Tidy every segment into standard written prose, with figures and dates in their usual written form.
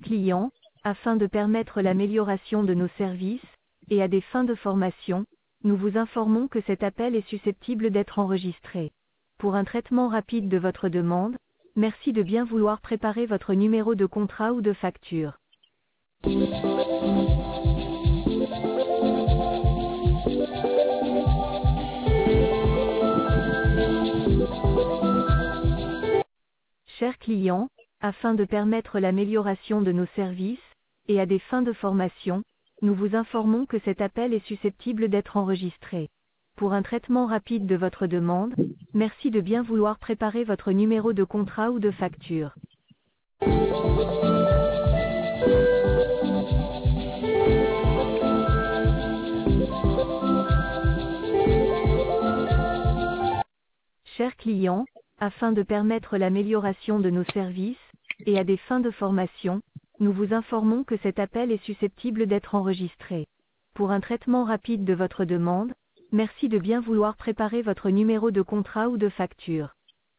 client, afin de permettre l'amélioration de nos services, et à des fins de formation, nous vous informons que cet appel est susceptible d'être enregistré. Pour un traitement rapide de votre demande, merci de bien vouloir préparer votre numéro de contrat ou de facture. Chers clients, afin de permettre l'amélioration de nos services, et à des fins de formation, nous vous informons que cet appel est susceptible d'être enregistré. Pour un traitement rapide de votre demande, merci de bien vouloir préparer votre numéro de contrat ou de facture. Chers clients, afin de permettre l'amélioration de nos services, et à des fins de formation, nous vous informons que cet appel est susceptible d'être enregistré. Pour un traitement rapide de votre demande, merci de bien vouloir préparer votre numéro de contrat ou de facture.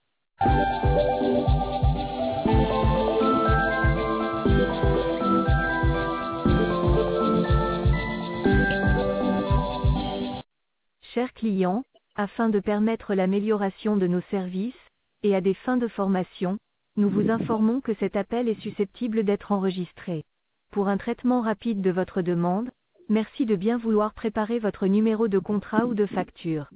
Chers clients, afin de permettre l'amélioration de nos services, et à des fins de formation, nous vous informons que cet appel est susceptible d'être enregistré. Pour un traitement rapide de votre demande, merci de bien vouloir préparer votre numéro de contrat ou de facture.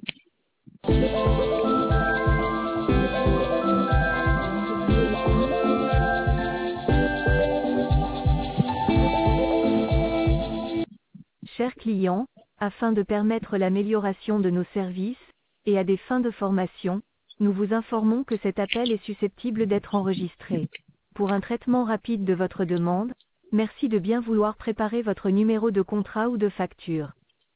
Chers clients, afin de permettre l'amélioration de nos services, et à des fins de formation, nous vous informons que cet appel est susceptible d'être enregistré. Pour un traitement rapide de votre demande, merci de bien vouloir préparer votre numéro de contrat ou de facture.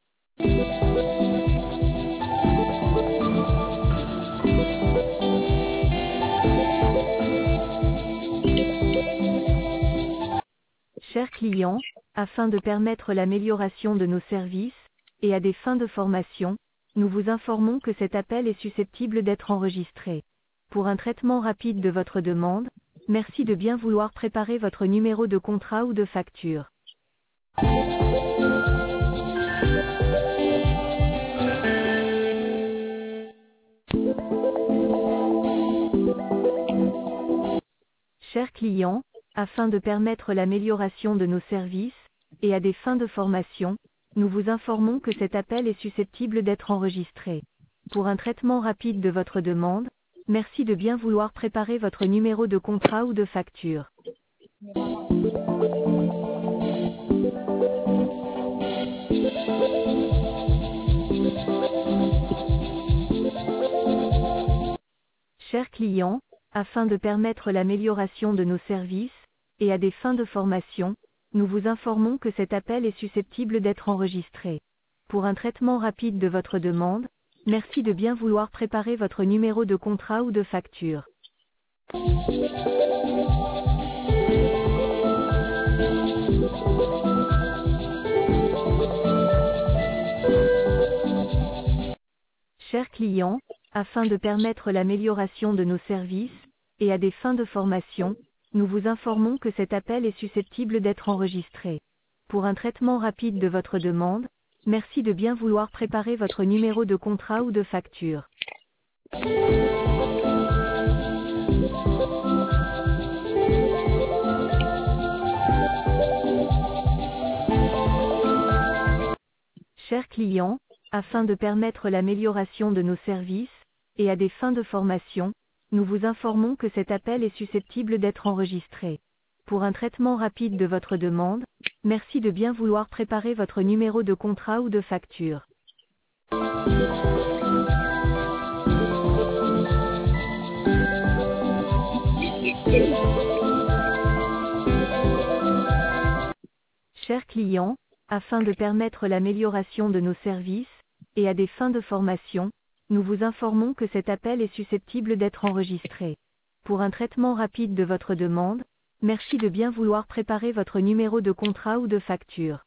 Chers clients, afin de permettre l'amélioration de nos services, et à des fins de formation, nous vous informons que cet appel est susceptible d'être enregistré. Pour un traitement rapide de votre demande, merci de bien vouloir préparer votre numéro de contrat ou de facture. Chers clients, afin de permettre l'amélioration de nos services, et à des fins de formation, nous vous informons que cet appel est susceptible d'être enregistré. Pour un traitement rapide de votre demande, merci de bien vouloir préparer votre numéro de contrat ou de facture. Chers clients, afin de permettre l'amélioration de nos services, et à des fins de formation, nous vous informons que cet appel est susceptible d'être enregistré. Pour un traitement rapide de votre demande, merci de bien vouloir préparer votre numéro de contrat ou de facture. Chers clients, afin de permettre l'amélioration de nos services, et à des fins de formation, nous vous informons que cet appel est susceptible d'être enregistré. Pour un traitement rapide de votre demande, merci de bien vouloir préparer votre numéro de contrat ou de facture. Chers clients, afin de permettre l'amélioration de nos services, et à des fins de formation, nous vous informons que cet appel est susceptible d'être enregistré. Pour un traitement rapide de votre demande, merci de bien vouloir préparer votre numéro de contrat ou de facture. Chers clients, afin de permettre l'amélioration de nos services, et à des fins de formation, nous vous informons que cet appel est susceptible d'être enregistré. Pour un traitement rapide de votre demande, merci de bien vouloir préparer votre numéro de contrat ou de facture.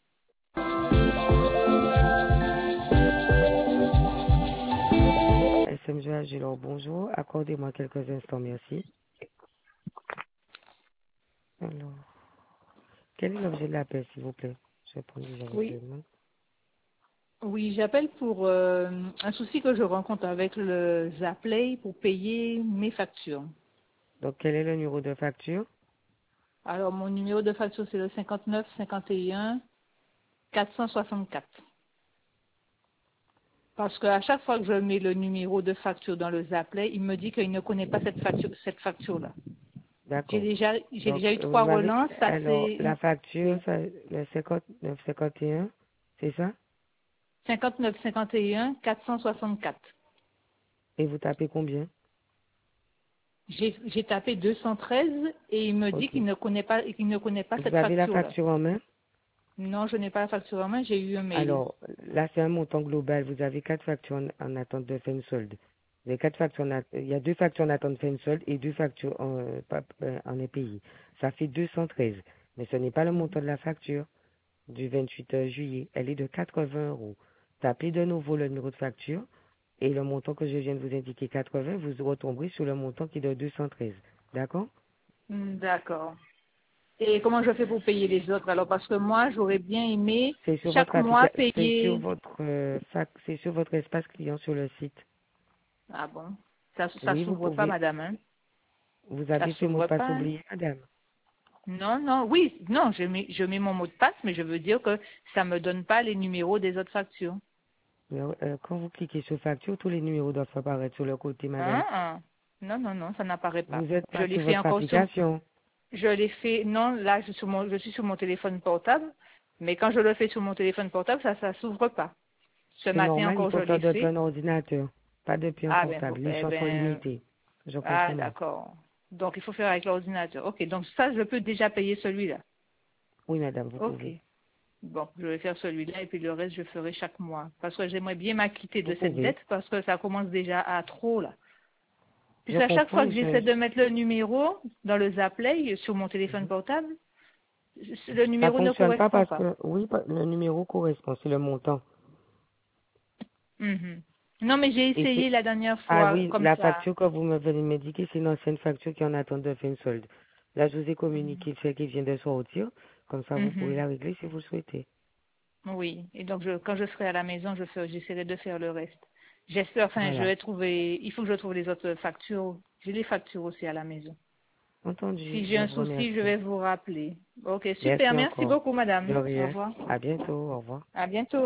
SMG Agilor, bonjour. Accordez-moi quelques instants, merci. Alors. Quel est l'objet de l'appel, s'il vous plaît? Je vais prendre déjà votre Oui, nom. oui, j'appelle pour un souci que je rencontre avec le Zaplay pour payer mes factures. Donc, quel est le numéro de facture? Alors, mon numéro de facture, c'est le 59 51 464. Parce qu'à chaque fois que je mets le numéro de facture dans le Zaplay, il me dit qu'il ne connaît pas cette facture-là. J'ai D'accord. déjà, j'ai Donc, déjà eu vous 3 m'avez dit, relances, ça alors, c'est la facture, oui, ça, le 59, 51, c'est ça? 59 51 464. Et vous tapez combien? J'ai tapé 213 et il me dit Ok. qu'il ne connaît pas Vous cette avez la facture-là. facture en main? Non, je n'ai pas la facture en main, j'ai eu un mail. Alors, là, c'est un montant global. Vous avez 4 factures en attente de fin de solde. Vous avez 4 factures il y a 2 factures en attente de fin de solde et 2 factures en impayées. Ça fait 213. Mais ce n'est pas le montant de la facture du 28 juillet. Elle est de 80 euros. Tapez de nouveau le numéro de facture et le montant que je viens de vous indiquer, 80, vous retomberez sur le montant qui est de 213. D'accord? D'accord. Et comment je fais pour payer les autres alors? Parce que moi, j'aurais bien aimé C'est sur chaque votre mois c'est sur payer. votre c'est sur votre espace client sur le site. Ah bon? Ça Oui, vous s'ouvre pas, pouvez. madame, hein? Vous Ça avez ce mot de s'ouvre passe pas, hein? oublié, madame. Non, non, oui, non, je mets mon mot de passe, mais je veux dire que ça me donne pas les numéros des autres factures. Quand vous cliquez sur facture, tous les numéros doivent apparaître sur le côté, madame. Hein? Hein. Non, non, non, ça n'apparaît pas. Vous n'êtes Je pas l'ai sur fait votre encore sur, application. je l'ai fait, non, là, je suis sur mon téléphone portable, mais quand je le fais sur mon téléphone portable, ça s'ouvre pas. Ce C'est matin normal, il encore, je faut faire l'ai depuis fait. un ordinateur, pas depuis un Ah ben, portable. Les eh chances sont ben, limitées. Je ah comprends bien. d'accord. Donc il faut faire avec l'ordinateur. Ok, donc ça, je peux déjà payer celui-là. Oui, madame, vous Ok. pouvez. Bon, je vais faire celui-là et puis le reste, je ferai chaque mois. Parce que j'aimerais bien m'acquitter Vous de cette pouvez. dette parce que ça commence déjà à trop là. Je Puisqu'à chaque fois comprends. que j'essaie de mettre le numéro dans le Zaplay sur mon téléphone portable, le Ça numéro ne fonctionne pas correspond parce pas. que, oui, le numéro correspond, c'est le montant. Mhm. Non, mais j'ai Et essayé c'est, la dernière ah fois oui, comme la ça. facture que vous me venez de m'indiquer, c'est une ancienne facture qui est en attente de fin de solde. Là, je vous ai communiqué le fait qu'il vient de sortir. Comme ça, vous pourrez Mhm. la régler si vous le souhaitez. Oui, et donc quand je serai à la maison, j'essaierai de faire le reste. J'espère, enfin, je Voilà. vais trouver, il faut que je trouve les autres factures. J'ai les factures aussi à la maison. Entendu. Si j'ai Je un vous souci, je remercie. vais vous rappeler. Ok, super, Merci merci encore. beaucoup, De madame. Au rien. revoir. À bientôt. Au revoir. À bientôt.